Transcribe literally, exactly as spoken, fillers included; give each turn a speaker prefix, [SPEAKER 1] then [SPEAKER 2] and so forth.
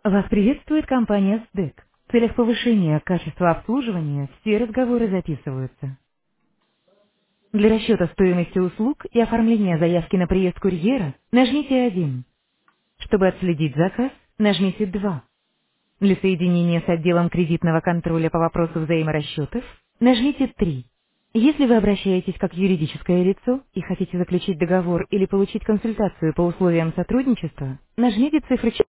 [SPEAKER 1] Вас приветствует компания СДЭК. В целях повышения качества обслуживания все разговоры записываются. Для расчета стоимости услуг и оформления заявки на приезд курьера нажмите один. Чтобы отследить заказ, нажмите два. Для соединения с отделом кредитного контроля по вопросу взаиморасчетов нажмите три. Если вы обращаетесь как юридическое лицо и хотите заключить договор или получить консультацию по условиям сотрудничества, нажмите цифру четыре.